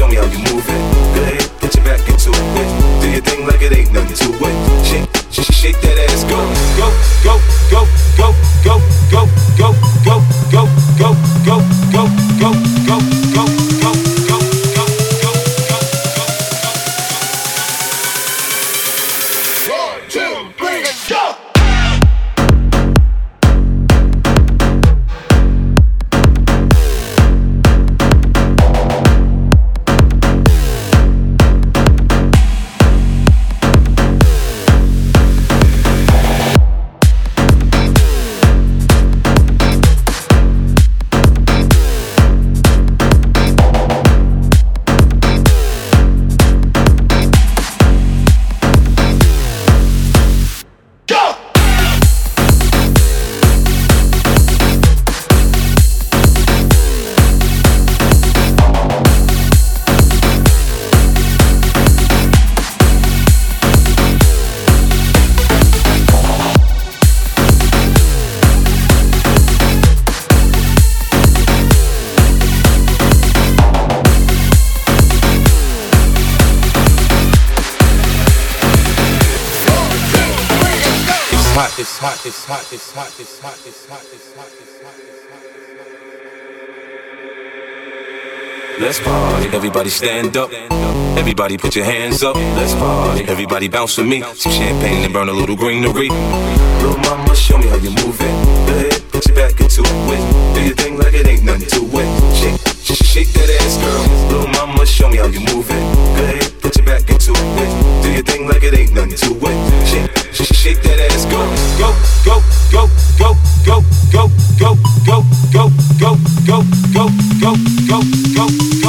show me how you move it. Go ahead, put your back into it. Do your thing like it ain't nothing to it. Shake that ass, go, go, go, go, go, go, go, go, go, go, go, go, go, go, go, go, go, go. It's hot, it's hot, it's hot, it's hot, it's hot, it's hot, it's hot, it's hot. Let's party, everybody stand up. Everybody put your hands up. Let's party, everybody bounce with me. Some champagne and burn a little greenery. Little mama, show me how you move it. Go ahead, put your back into it. Do your thing like it ain't nothing to it. Shake that ass, girl. Little mama, show me how you move it. Go ahead, put your back into it. Do your thing like it ain't nothing to it. Shake that ass, go, go, go, go, go, go, go, go, go, go, go, go, go, go, go, go, go.